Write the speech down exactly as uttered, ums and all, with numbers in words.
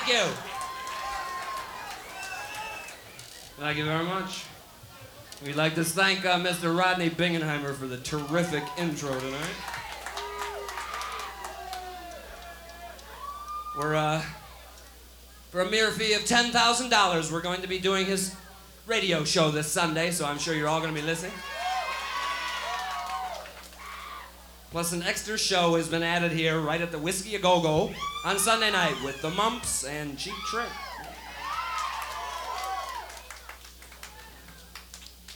Thank you. Thank you very much. We'd like to thank uh, Mister Rodney Bingenheimer for the terrific intro tonight. We're, uh, for a mere fee of ten thousand dollars, we're going to be doing his radio show this Sunday, so I'm sure you're all going to be listening. Plus, an extra show has been added here right at the Whiskey A Go Go on Sunday night with the Mumps and Cheap Trick.